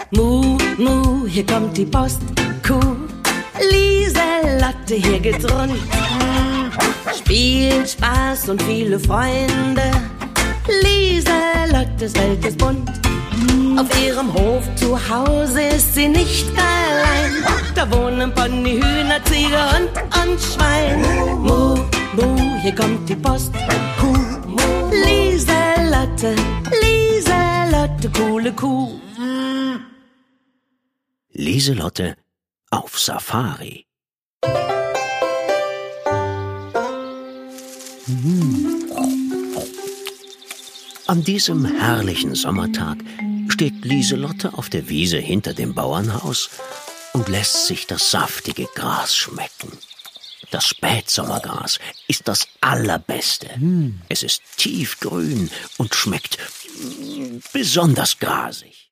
Mu, mu, hier kommt die Postkuh. Lieselotte, hier geht's rund. Spiel, Spaß und viele Freunde. Lieselottes Welt ist bunt. Auf ihrem Hof zu Hause ist sie nicht allein. Da wohnen Pony, Hühner, Ziege und Schwein. Mu, mu, hier kommt die Postkuh. Lieselotte, Lieselotte, coole Kuh. Lieselotte auf Safari. An diesem herrlichen Sommertag steht Lieselotte auf der Wiese hinter dem Bauernhaus und lässt sich das saftige Gras schmecken. Das Spätsommergras ist das Allerbeste. Es ist tiefgrün und schmeckt besonders grasig.